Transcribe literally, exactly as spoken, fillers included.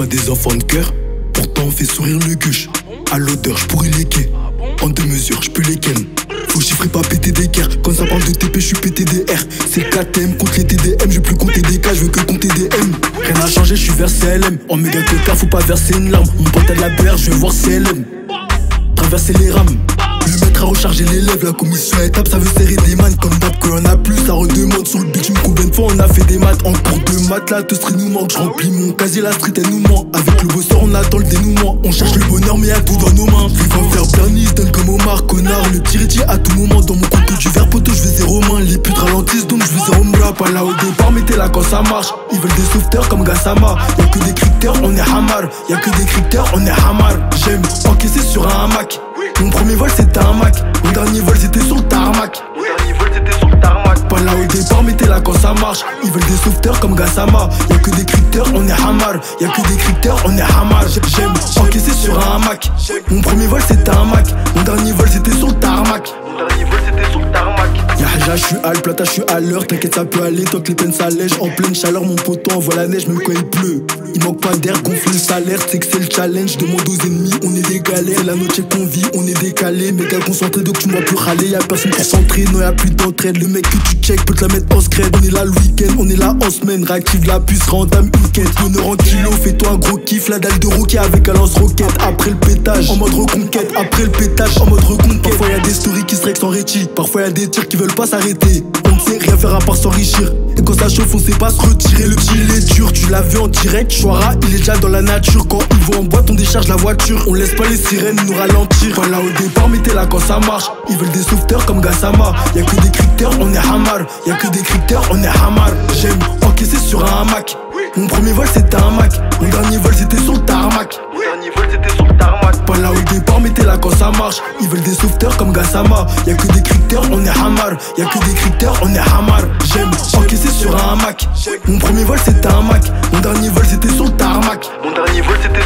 pas des enfants de cœur, pourtant on fait sourire le guche. À l'odeur, j'pourrais les quais. En deux mesures, j'peux les ken. Faut chiffrer, pas péter des guerres. Quand ça parle de T P, j'suis P T D R. C'est le K T M contre les T D M. J'veux plus compter des K, j'veux que compter des M. Rien n'a changé, j'suis vers C L M. En méga cotard, faut pas verser une larme. Mon pote a de la B R, j'veux voir C L M. Traverser les rames. Le maître a rechargé l'élève, la commission à étape, ça veut serrer des mannes. Comme d'hab, que y'en a plus, ça redemande sur le bitume. Combien de fois on a fait des maths en cours de maths, la teustrie nous manque. J'remplis mon casier, la street, elle nous ment. Avec le bosseur, on attend le dénouement. On cherche le bonheur, mais y'a tout dans nos mains. Vivant faire bernis, donne comme Omar, connard. Le petit Richie à tout moment, dans mon couteau du verre poteau, j'vais zéro main. Les putes ralentissent, donc j'vais zéro mla. Pas là au départ, mettez-la quand ça marche. Ils veulent des sauveteurs comme Gassama. Y'a que des crypteurs, on est hamar. Y'a que des crypteurs, on est hamar. J'aime encaisser sur un hamac. Mon premier vol c'était un Mac, mon dernier vol c'était sur le tarmac. Mon dernier vol c'était sur le tarmac. Pas là au départ, mettez-la quand ça marche. Ils veulent des sauveteurs comme Gassama. Y'a que des crypteurs, on est hamar. Y'a que des crypteurs, on est hamar. J'aime encaisser sur un hamac. Mon premier vol c'était un Mac, mon dernier vol c'était sur le tarmac. Mon dernier vol c'était sur le tarmac. Yahja, j'suis à plata, j'suis à l'heure. T'inquiète, ça peut aller, toi que les peines s'allègent. En pleine chaleur, mon poteau envoie la neige, même quand il pleut. Il manque pas d'air, gonfle le salaire, c'est que c'est le challenge. Demande aux ennemis, on est des galères. C'est la noche qu'on vit, on est décalé. Méga concentré, donc tu m'as plus râler. Y'a personne pour s'entrer, non y'a plus d'entraide. Le mec que tu check peut te la mettre en scred. On est là le week-end, on est là en semaine. Réactive la puce, rentame une quête. Honneur en kilo, fais-toi un gros kiff. La dalle de roquet avec un lance-roquette. Après le pétage, en mode reconquête. Après le pétage, en mode reconquête. Parfois y'a des stories qui se règlent sans réti. Parfois y'a des tirs qui veulent pas s'arrêter. On ne sait rien faire à part s'enrichir. Et quand ça chauffe, on sait pas se retirer. Le petit il est dur, tu l'as vu en direct. Chouara, il est déjà dans la nature. Quand il va en boîte, on décharge la voiture. On laisse pas les sirènes nous ralentir. Voilà au départ, mettez-la quand ça marche. Ils veulent des sauveteurs comme Gassama. Y'a que des crypteurs, on est hamar. Y'a que des crypteurs, on est hamar. J'aime encaisser sur un hamac. Mon premier vol c'était un Mac, mon dernier vol c'était sur le tarmac. Mon dernier vol c'était sur le tarmac. Pas là au départ, mettez-la quand ça marche. Ils veulent des sauveteurs comme Gassama. Y'a que des crypteurs, on est hamar. Y'a que des crypteurs, on est hamar. J'aime encaisser sur un hamac. Mon premier vol c'était un Mac, mon dernier vol c'était sur le tarmac. Mon dernier vol c'était